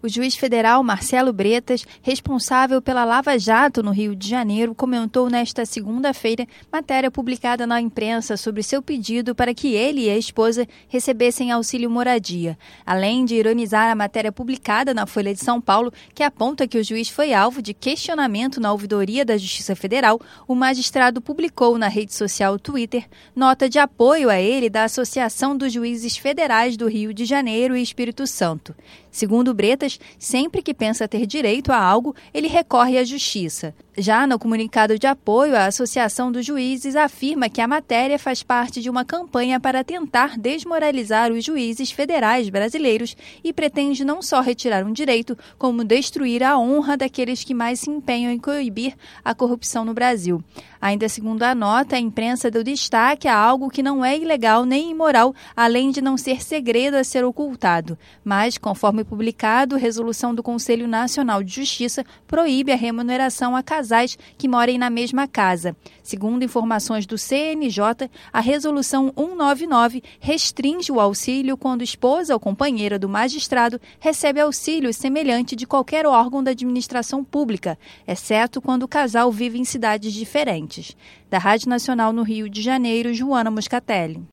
O juiz federal Marcelo Bretas, responsável pela Lava Jato no Rio de Janeiro, comentou nesta segunda-feira matéria publicada na imprensa sobre seu pedido para que ele e a esposa recebessem auxílio moradia. Além de ironizar a matéria publicada na Folha de São Paulo, que aponta que o juiz foi alvo de questionamento na ouvidoria da Justiça Federal, o magistrado publicou na rede social Twitter nota de apoio a ele da Associação dos Juízes Federais do Rio de Janeiro e Espírito Santo. Segundo Bretas, sempre que pensa ter direito a algo, ele recorre à justiça. Já no comunicado de apoio, a Associação dos Juízes afirma que a matéria faz parte de uma campanha para tentar desmoralizar os juízes federais brasileiros e pretende não só retirar um direito, como destruir a honra daqueles que mais se empenham em coibir a corrupção no Brasil. Ainda segundo a nota, a imprensa deu destaque a algo que não é ilegal nem imoral, além de não ser segredo a ser ocultado. Mas, conforme publicado, a resolução do Conselho Nacional de Justiça proíbe a remuneração a casais que morem na mesma casa. Segundo informações do CNJ, a resolução 199 restringe o auxílio quando esposa ou companheira do magistrado recebe auxílio semelhante de qualquer órgão da administração pública, exceto quando o casal vive em cidades diferentes. Da Rádio Nacional no Rio de Janeiro, Joana Moscatelli.